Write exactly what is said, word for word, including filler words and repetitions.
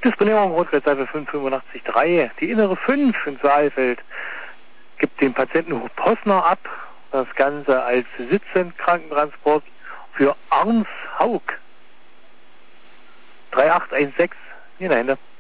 Disponierung Rotgleitseite fünf acht fünf drei. Die innere fünf in Saalfeld gibt den Patienten Posner ab. Das Ganze als sitzend Krankentransport für Arns Haug. drei acht eins sechs. In der Hände.